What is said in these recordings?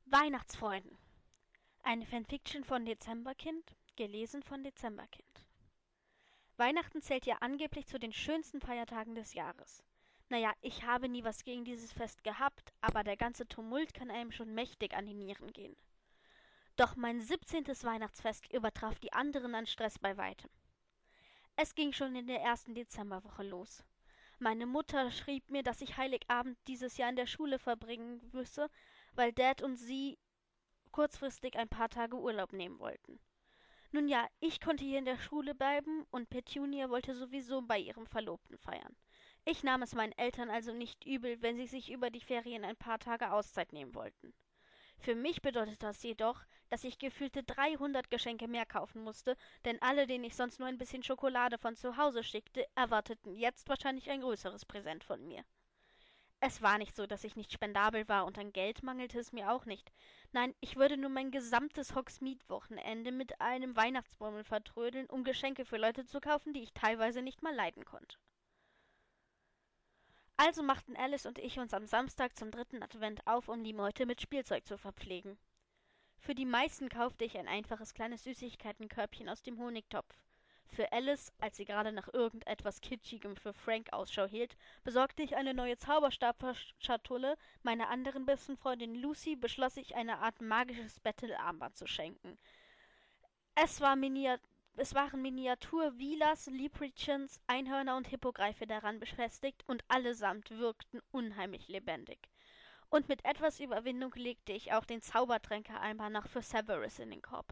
Weihnachtsfreuden. Eine Fanfiction von Dezemberkind, gelesen von Dezemberkind. Weihnachten zählt ja angeblich zu den schönsten Feiertagen des Jahres. Naja, ich habe nie was gegen dieses Fest gehabt, aber der ganze Tumult kann einem schon mächtig an die Nieren gehen. Doch mein 17. Weihnachtsfest übertraf die anderen an Stress bei weitem. Es ging schon in der ersten Dezemberwoche los. Meine Mutter schrieb mir, dass ich Heiligabend dieses Jahr in der Schule verbringen müsse, weil Dad und sie kurzfristig ein paar Tage Urlaub nehmen wollten. Nun ja, ich konnte hier in der Schule bleiben und Petunia wollte sowieso bei ihrem Verlobten feiern. Ich nahm es meinen Eltern also nicht übel, wenn sie sich über die Ferien ein paar Tage Auszeit nehmen wollten. Für mich bedeutet das jedoch, dass ich gefühlte 300 Geschenke mehr kaufen musste, denn alle, denen ich sonst nur ein bisschen Schokolade von zu Hause schickte, erwarteten jetzt wahrscheinlich ein größeres Präsent von mir. Es war nicht so, dass ich nicht spendabel war, und an Geld mangelte es mir auch nicht. Nein, ich würde nur mein gesamtes Hogsmeade-Wochenende mit einem Weihnachtsbaum vertrödeln, um Geschenke für Leute zu kaufen, die ich teilweise nicht mal leiden konnte. Also machten Alice und ich uns am Samstag zum 3. Advent auf, um die Meute mit Spielzeug zu verpflegen. Für die meisten kaufte ich ein einfaches kleines Süßigkeitenkörbchen aus dem Honigtopf. Für Alice, als sie gerade nach irgendetwas Kitschigem für Frank Ausschau hielt, besorgte ich eine neue Zauberstabschatulle, meiner anderen besten Freundin Lucy beschloss ich, eine Art magisches Battle-Armband zu schenken. Es waren Miniatur-Vilas, Leprechauns, Einhörner und Hippogreife daran befestigt und allesamt wirkten unheimlich lebendig. Und mit etwas Überwindung legte ich auch den Zaubertränke-Eimer noch für Severus in den Korb.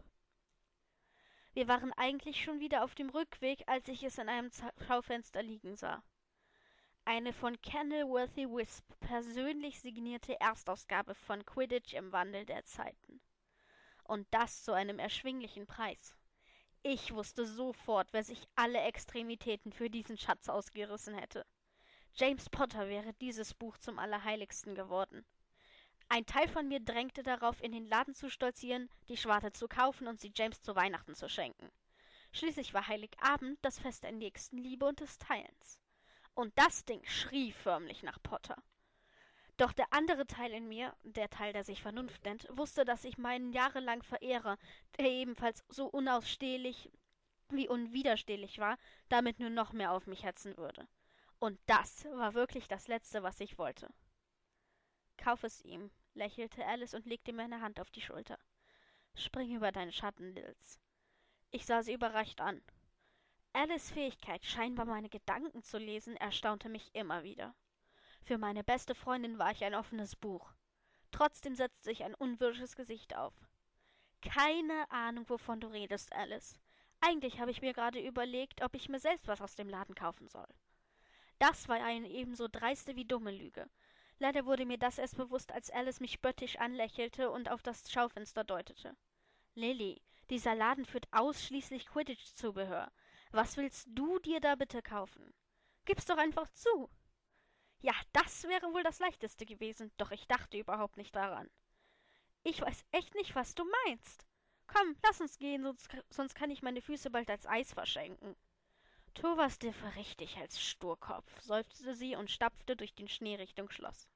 Wir waren eigentlich schon wieder auf dem Rückweg, als ich es in einem Schaufenster liegen sah. Eine von Kenilworthy Wisp persönlich signierte Erstausgabe von Quidditch im Wandel der Zeiten. Und das zu einem erschwinglichen Preis. Ich wusste sofort, wer sich alle Extremitäten für diesen Schatz ausgerissen hätte. James Potter wäre dieses Buch zum Allerheiligsten geworden. Ein Teil von mir drängte darauf, in den Laden zu stolzieren, die Schwarte zu kaufen und sie James zu Weihnachten zu schenken. Schließlich war Heiligabend das Fest der Nächstenliebe und des Teilens. Und das Ding schrie förmlich nach Potter. Doch der andere Teil in mir, der Teil, der sich Vernunft nennt, wusste, dass ich meinen jahrelang Verehrer, der ebenfalls so unausstehlich wie unwiderstehlich war, damit nur noch mehr auf mich hetzen würde. Und das war wirklich das Letzte, was ich wollte. Kauf es ihm, lächelte Alice und legte mir eine Hand auf die Schulter. Spring über deinen Schatten, Lils. Ich sah sie überrascht an. Alice' Fähigkeit, scheinbar meine Gedanken zu lesen, erstaunte mich immer wieder. Für meine beste Freundin war ich ein offenes Buch. Trotzdem setzte ich ein unwirsches Gesicht auf. Keine Ahnung, wovon du redest, Alice. Eigentlich habe ich mir gerade überlegt, ob ich mir selbst was aus dem Laden kaufen soll. Das war eine ebenso dreiste wie dumme Lüge. Leider wurde mir das erst bewusst, als Alice mich spöttisch anlächelte und auf das Schaufenster deutete. Lily, dieser Laden führt ausschließlich Quidditch-Zubehör. Was willst du dir da bitte kaufen? Gib's doch einfach zu. Ja, das wäre wohl das Leichteste gewesen, doch ich dachte überhaupt nicht daran. Ich weiß echt nicht, was du meinst. Komm, lass uns gehen, sonst kann ich meine Füße bald als Eis verschenken. Tu was dir für richtig als Sturkopf, seufzte sie und stapfte durch den Schnee Richtung Schloss.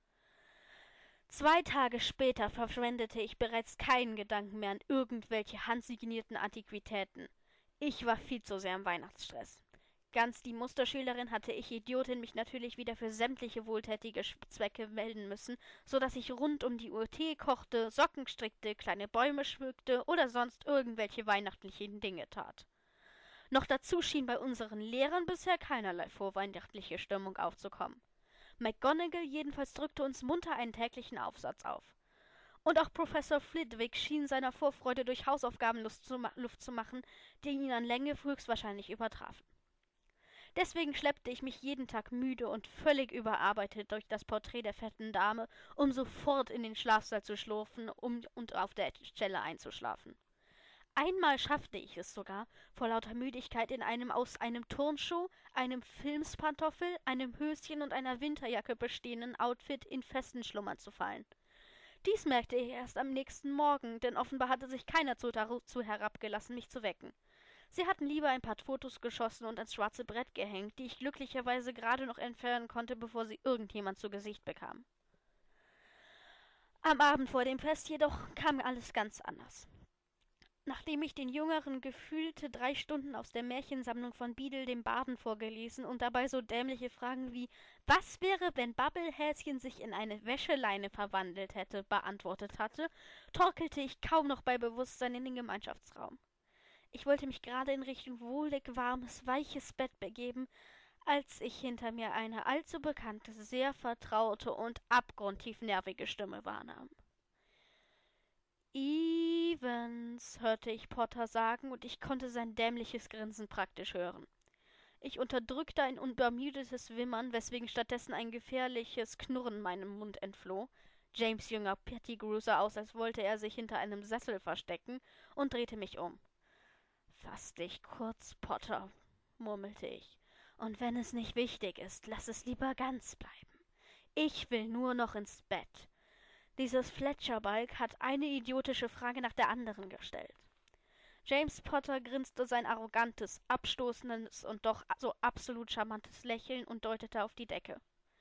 2 Tage später verschwendete ich bereits keinen Gedanken mehr an irgendwelche handsignierten Antiquitäten. Ich war viel zu sehr im Weihnachtsstress. Ganz die Musterschülerin hatte ich Idiotin mich natürlich wieder für sämtliche wohltätige Zwecke melden müssen, so dass ich rund um die Uhr Tee kochte, Socken strickte, kleine Bäume schmückte oder sonst irgendwelche weihnachtlichen Dinge tat. Noch dazu schien bei unseren Lehrern bisher keinerlei vorweihnachtliche Stimmung aufzukommen. McGonagall jedenfalls drückte uns munter einen täglichen Aufsatz auf. Und auch Professor Flitwick schien seiner Vorfreude durch Hausaufgaben Luft zu machen, die ihn an Länge höchstwahrscheinlich übertrafen. Deswegen schleppte ich mich jeden Tag müde und völlig überarbeitet durch das Porträt der fetten Dame, um sofort in den Schlafsaal zu schlurfen und auf der Stelle einzuschlafen. Einmal schaffte ich es sogar, vor lauter Müdigkeit aus einem Turnschuh, einem Filzpantoffel, einem Höschen und einer Winterjacke bestehenden Outfit in festen Schlummer zu fallen. Dies merkte ich erst am nächsten Morgen, denn offenbar hatte sich keiner dazu herabgelassen, mich zu wecken. Sie hatten lieber ein paar Fotos geschossen und ans schwarze Brett gehängt, die ich glücklicherweise gerade noch entfernen konnte, bevor sie irgendjemand zu Gesicht bekam. Am Abend vor dem Fest jedoch kam alles ganz anders. Nachdem ich den Jüngeren gefühlte 3 Stunden aus der Märchensammlung von Beadle dem Barden vorgelesen und dabei so dämliche Fragen wie »Was wäre, wenn Babbelhäschen sich in eine Wäscheleine verwandelt hätte?« beantwortet hatte, torkelte ich kaum noch bei Bewusstsein in den Gemeinschaftsraum. Ich wollte mich gerade in Richtung wohlig warmes, weiches Bett begeben, als ich hinter mir eine allzu bekannte, sehr vertraute und abgrundtief nervige Stimme wahrnahm. »Evans«, hörte ich Potter sagen, und ich konnte sein dämliches Grinsen praktisch hören. Ich unterdrückte ein unbermüdetes Wimmern, weswegen stattdessen ein gefährliches Knurren meinem Mund entfloh. James Jünger Pettigrew sah aus, als wollte er sich hinter einem Sessel verstecken, und drehte mich um. »Fass dich kurz, Potter«, murmelte ich. »Und wenn es nicht wichtig ist, lass es lieber ganz bleiben. Ich will nur noch ins Bett.« Dieses Fletcherbalg hat eine idiotische Frage nach der anderen gestellt. James Potter grinste sein arrogantes, abstoßendes und doch so absolut charmantes Lächeln und deutete auf die Decke.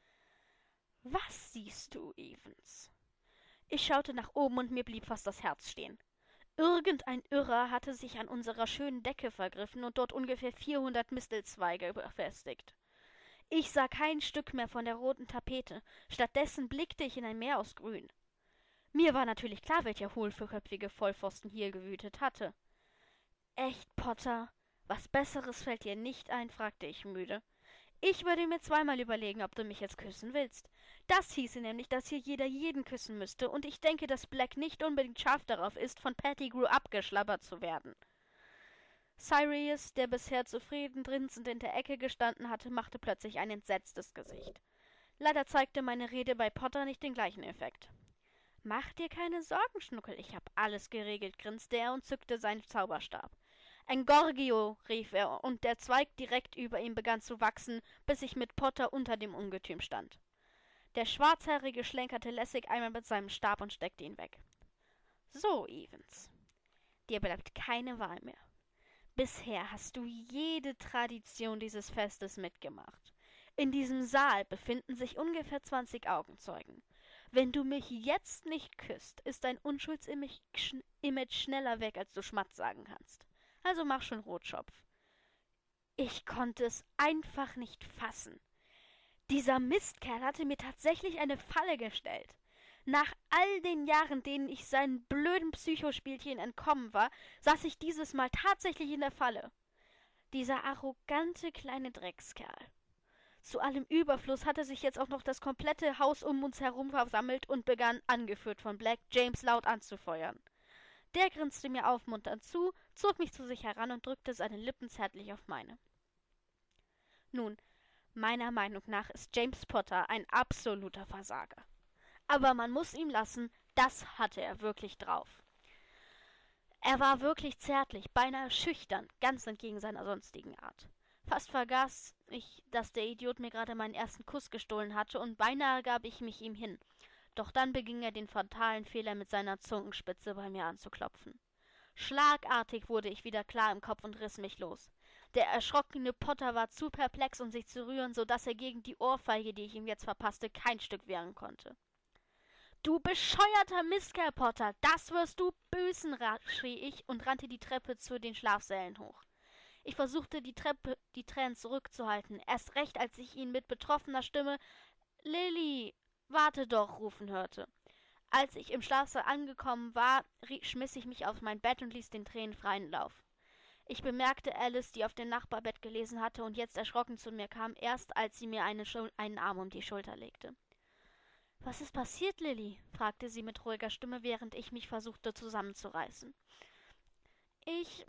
»Was siehst du, Evans?« Ich schaute nach oben und mir blieb fast das Herz stehen. Irgendein Irrer hatte sich an unserer schönen Decke vergriffen und dort ungefähr 400 Mistelzweige befestigt. Ich sah kein Stück mehr von der roten Tapete, stattdessen blickte ich in ein Meer aus Grün. Mir war natürlich klar, welcher hohlköpfige Vollpfosten hier gewütet hatte. »Echt, Potter? Was Besseres fällt dir nicht ein?« fragte ich müde. »Ich würde mir zweimal überlegen, ob du mich jetzt küssen willst. Das hieße nämlich, dass hier jeder jeden küssen müsste, und ich denke, dass Black nicht unbedingt scharf darauf ist, von Pettigrew abgeschlabbert zu werden.« Sirius, der bisher zufrieden grinsend in der Ecke gestanden hatte, machte plötzlich ein entsetztes Gesicht. Leider zeigte meine Rede bei Potter nicht den gleichen Effekt. »Mach dir keine Sorgen, Schnuckel, ich hab alles geregelt«, grinste er und zückte seinen Zauberstab. »Engorgio«, rief er, und der Zweig direkt über ihm begann zu wachsen, bis ich mit Potter unter dem Ungetüm stand. Der Schwarzhaarige schlenkerte lässig einmal mit seinem Stab und steckte ihn weg. »So, Evans, dir bleibt keine Wahl mehr. Bisher hast du jede Tradition dieses Festes mitgemacht. In diesem Saal befinden sich ungefähr 20 Augenzeugen. Wenn du mich jetzt nicht küsst, ist dein Unschuldsimage schneller weg, als du Schmatz sagen kannst. Also mach schon Rotschopf.« Ich konnte es einfach nicht fassen. Dieser Mistkerl hatte mir tatsächlich eine Falle gestellt. Nach all den Jahren, denen ich seinen blöden Psychospielchen entkommen war, saß ich dieses Mal tatsächlich in der Falle. Dieser arrogante kleine Dreckskerl. Zu allem Überfluss hatte sich jetzt auch noch das komplette Haus um uns herum versammelt und begann, angeführt von Black, James laut anzufeuern. Der grinste mir aufmunternd zu, zog mich zu sich heran und drückte seine Lippen zärtlich auf meine. Nun, meiner Meinung nach ist James Potter ein absoluter Versager. Aber man muss ihm lassen, das hatte er wirklich drauf. Er war wirklich zärtlich, beinahe schüchtern, ganz entgegen seiner sonstigen Art. Fast vergaß ich, dass der Idiot mir gerade meinen ersten Kuss gestohlen hatte, und beinahe gab ich mich ihm hin. Doch dann beging er den fatalen Fehler, mit seiner Zungenspitze bei mir anzuklopfen. Schlagartig wurde ich wieder klar im Kopf und riss mich los. Der erschrockene Potter war zu perplex, um sich zu rühren, so dass er gegen die Ohrfeige, die ich ihm jetzt verpasste, kein Stück wehren konnte. »Du bescheuerter Mistkerl, Potter, das wirst du büßen«, schrie ich und rannte die Treppe zu den Schlafsälen hoch. Ich versuchte, die Tränen zurückzuhalten, erst recht, als ich ihn mit betroffener Stimme »Lilly, warte doch«, rufen hörte. Als ich im Schlafsaal angekommen war, schmiss ich mich auf mein Bett und ließ den Tränen freien Lauf. Ich bemerkte Alice, die auf dem Nachbarbett gelesen hatte und jetzt erschrocken zu mir kam, erst als sie mir einen Arm um die Schulter legte. »Was ist passiert, Lilly?« fragte sie mit ruhiger Stimme, während ich mich versuchte zusammenzureißen. »Ich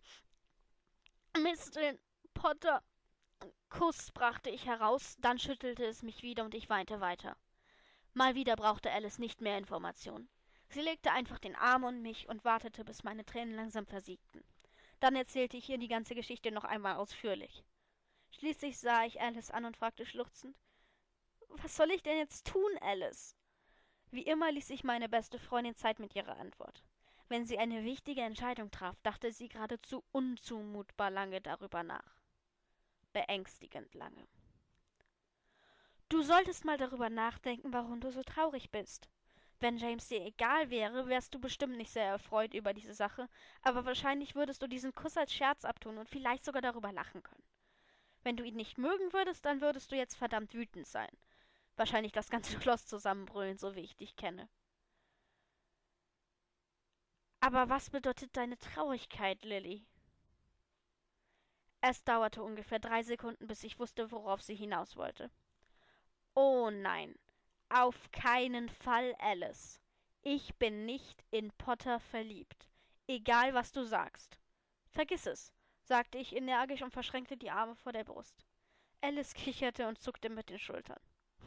Mist, den Potter Kuss«, brachte ich heraus, dann schüttelte es mich wieder und ich weinte weiter. Mal wieder brauchte Alice nicht mehr Informationen. Sie legte einfach den Arm um mich und wartete, bis meine Tränen langsam versiegten. Dann erzählte ich ihr die ganze Geschichte noch einmal ausführlich. Schließlich sah ich Alice an und fragte schluchzend, »Was soll ich denn jetzt tun, Alice?« Wie immer ließ sich meine beste Freundin Zeit mit ihrer Antwort. Wenn sie eine wichtige Entscheidung traf, dachte sie geradezu unzumutbar lange darüber nach. Beängstigend lange. »Du solltest mal darüber nachdenken, warum du so traurig bist. Wenn James dir egal wäre, wärst du bestimmt nicht sehr erfreut über diese Sache, aber wahrscheinlich würdest du diesen Kuss als Scherz abtun und vielleicht sogar darüber lachen können. Wenn du ihn nicht mögen würdest, dann würdest du jetzt verdammt wütend sein. Wahrscheinlich das ganze Schloss zusammenbrüllen, so wie ich dich kenne. Aber was bedeutet deine Traurigkeit, Lily? Es dauerte ungefähr 3 Sekunden, bis ich wusste, worauf sie hinaus wollte. Oh nein, auf keinen Fall, Alice. Ich bin nicht in Potter verliebt. Egal, was du sagst. Vergiss es, sagte ich energisch und verschränkte die Arme vor der Brust. Alice kicherte und zuckte mit den Schultern.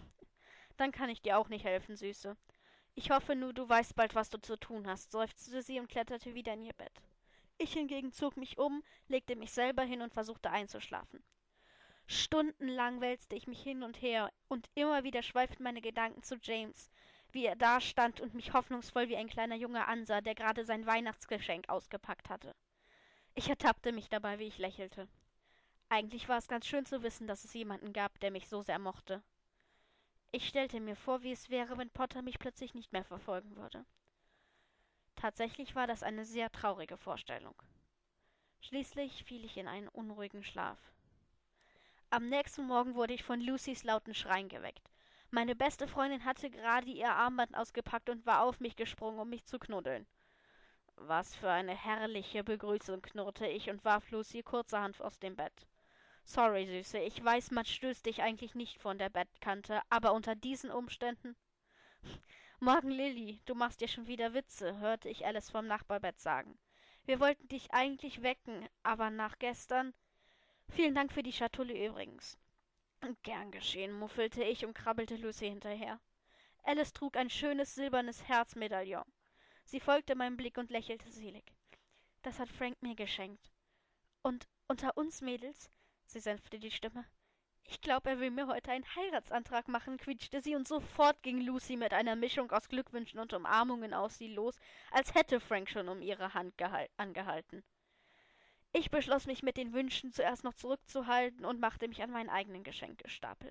Dann kann ich dir auch nicht helfen, Süße. Ich hoffe nur, du weißt bald, was du zu tun hast, seufzte sie und kletterte wieder in ihr Bett. Ich hingegen zog mich um, legte mich selber hin und versuchte einzuschlafen. Stundenlang wälzte ich mich hin und her, und immer wieder schweiften meine Gedanken zu James, wie er da stand und mich hoffnungsvoll wie ein kleiner Junge ansah, der gerade sein Weihnachtsgeschenk ausgepackt hatte. Ich ertappte mich dabei, wie ich lächelte. Eigentlich war es ganz schön zu wissen, dass es jemanden gab, der mich so sehr mochte. Ich stellte mir vor, wie es wäre, wenn Potter mich plötzlich nicht mehr verfolgen würde. Tatsächlich war das eine sehr traurige Vorstellung. Schließlich fiel ich in einen unruhigen Schlaf. Am nächsten Morgen wurde ich von Lucys lauten Schreien geweckt. Meine beste Freundin hatte gerade ihr Armband ausgepackt und war auf mich gesprungen, um mich zu knuddeln. Was für eine herrliche Begrüßung, knurrte ich und warf Lucy kurzerhand aus dem Bett. Sorry, Süße, ich weiß, man stößt dich eigentlich nicht von der Bettkante, aber unter diesen Umständen... Morgen, Lilly, du machst dir schon wieder Witze, hörte ich Alice vom Nachbarbett sagen. Wir wollten dich eigentlich wecken, aber nach gestern... Vielen Dank für die Schatulle übrigens. Gern geschehen, muffelte ich und krabbelte Lucy hinterher. Alice trug ein schönes silbernes Herzmedaillon. Sie folgte meinem Blick und lächelte selig. Das hat Frank mir geschenkt. Und unter uns Mädels, sie senfte die Stimme, ich glaube, er will mir heute einen Heiratsantrag machen, quietschte sie, und sofort ging Lucy mit einer Mischung aus Glückwünschen und Umarmungen auf sie los, als hätte Frank schon um ihre Hand angehalten. Ich beschloss, mich mit den Wünschen zuerst noch zurückzuhalten und machte mich an meinen eigenen Geschenkestapel.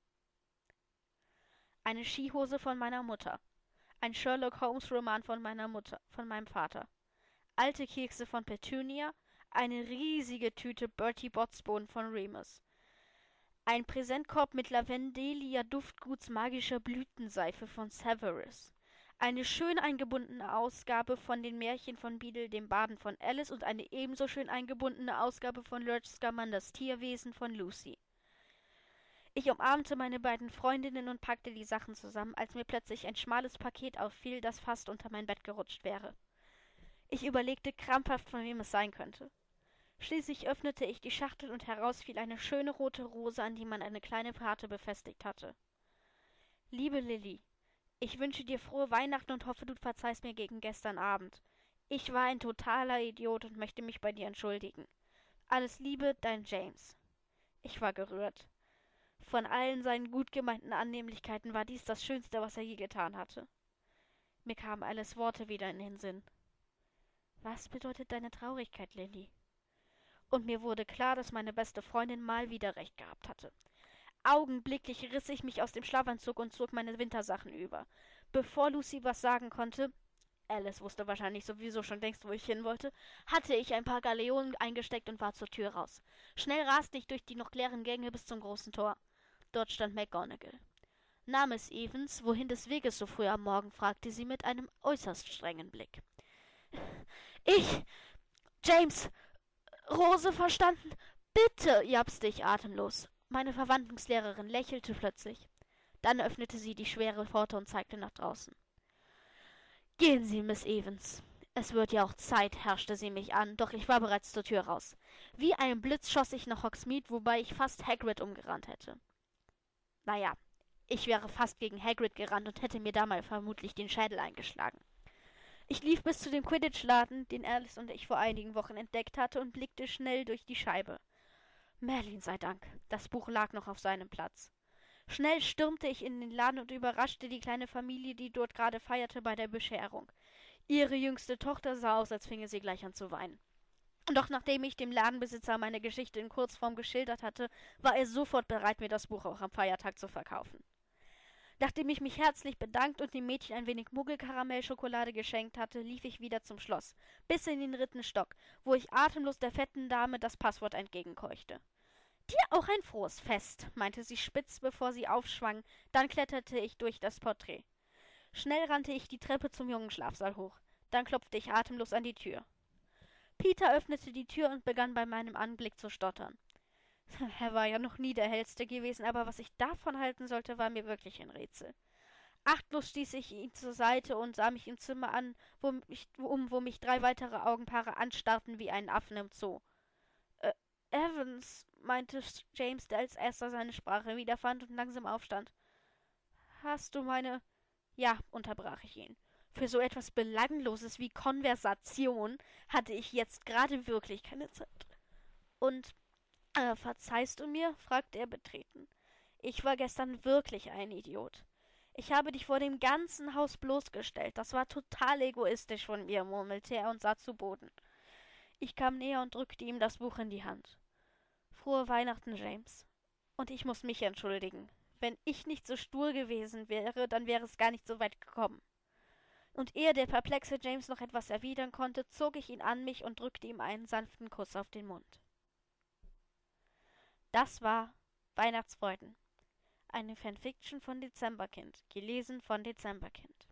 Eine Skihose von meiner Mutter. Ein Sherlock-Holmes-Roman von meinem Vater. Alte Kekse von Petunia. Eine riesige Tüte Bertie Bott's-Bohnen von Remus. Ein Präsentkorb mit Lavendelia Duftguts magischer Blütenseife von Severus. Eine schön eingebundene Ausgabe von den Märchen von Beadle dem Baden von Alice und eine ebenso schön eingebundene Ausgabe von Lurch Scamanders Tierwesen von Lucy. Ich umarmte meine beiden Freundinnen und packte die Sachen zusammen, als mir plötzlich ein schmales Paket auffiel, das fast unter mein Bett gerutscht wäre. Ich überlegte krampfhaft, von wem es sein könnte. Schließlich öffnete ich die Schachtel und heraus fiel eine schöne rote Rose, an die man eine kleine Karte befestigt hatte. Liebe Lilly, ich wünsche dir frohe Weihnachten und hoffe, du verzeihst mir gegen gestern Abend. Ich war ein totaler Idiot und möchte mich bei dir entschuldigen. Alles Liebe, dein James. Ich war gerührt. Von allen seinen gut gemeinten Annehmlichkeiten war dies das Schönste, was er je getan hatte. Mir kamen Alice Worte wieder in den Sinn. Was bedeutet deine Traurigkeit, Lilly? Und mir wurde klar, dass meine beste Freundin mal wieder recht gehabt hatte. Augenblicklich riss ich mich aus dem Schlafanzug und zog meine Wintersachen über. Bevor Lucy was sagen konnte, Alice wusste wahrscheinlich sowieso schon längst, wo ich hin wollte, hatte ich ein paar Galeonen eingesteckt und war zur Tür raus. Schnell raste ich durch die noch leeren Gänge bis zum großen Tor. Dort stand McGonagall. Na, Miss Evans, wohin des Weges so früh am Morgen? Fragte sie mit einem äußerst strengen Blick. Ich, James, Rose verstanden? Bitte, japste ich atemlos. Meine Verwandlungslehrerin lächelte plötzlich. Dann öffnete sie die schwere Pforte und zeigte nach draußen. Gehen Sie, Miss Evans. Es wird ja auch Zeit, herrschte sie mich an, doch ich war bereits zur Tür raus. Wie ein Blitz schoss ich nach Hogsmeade, wobei ich fast Hagrid umgerannt hätte. Naja, ich wäre fast gegen Hagrid gerannt und hätte mir damals vermutlich den Schädel eingeschlagen. Ich lief bis zu dem Quidditch-Laden, den Alice und ich vor einigen Wochen entdeckt hatte, und blickte schnell durch die Scheibe. Merlin sei Dank, das Buch lag noch auf seinem Platz. Schnell stürmte ich in den Laden und überraschte die kleine Familie, die dort gerade feierte, bei der Bescherung. Ihre jüngste Tochter sah aus, als finge sie gleich an zu weinen. Doch nachdem ich dem Ladenbesitzer meine Geschichte in Kurzform geschildert hatte, war er sofort bereit, mir das Buch auch am Feiertag zu verkaufen. Nachdem ich mich herzlich bedankt und dem Mädchen ein wenig Muggelkaramellschokolade geschenkt hatte, lief ich wieder zum Schloss, bis in den 3. Stock, wo ich atemlos der fetten Dame das Passwort entgegenkeuchte. »Dir auch ein frohes Fest«, meinte sie spitz, bevor sie aufschwang, dann kletterte ich durch das Porträt. Schnell rannte ich die Treppe zum Jungenschlafsaal hoch, dann klopfte ich atemlos an die Tür. Peter öffnete die Tür und begann bei meinem Anblick zu stottern. Er war ja noch nie der Hellste gewesen, aber was ich davon halten sollte, war mir wirklich ein Rätsel. Achtlos stieß ich ihn zur Seite und sah mich im Zimmer an, wo mich 3 weitere Augenpaare anstarrten wie einen Affen im Zoo. Evans«, meinte James, der als erster seine Sprache wiederfand und langsam aufstand. »Hast du meine...« »Ja«, unterbrach ich ihn. Für so etwas Belangloses wie Konversation hatte ich jetzt gerade wirklich keine Zeit. »Und, verzeihst du mir?«, fragte er betreten. »Ich war gestern wirklich ein Idiot. Ich habe dich vor dem ganzen Haus bloßgestellt. Das war total egoistisch von mir«, murmelte er und sah zu Boden. Ich kam näher und drückte ihm das Buch in die Hand. »Frohe Weihnachten, James. Und ich muss mich entschuldigen. Wenn ich nicht so stur gewesen wäre, dann wäre es gar nicht so weit gekommen.« Und ehe der perplexe James noch etwas erwidern konnte, zog ich ihn an mich und drückte ihm einen sanften Kuss auf den Mund. Das war Weihnachtsfreuden. Eine Fanfiction von Dezemberkind, gelesen von Dezemberkind.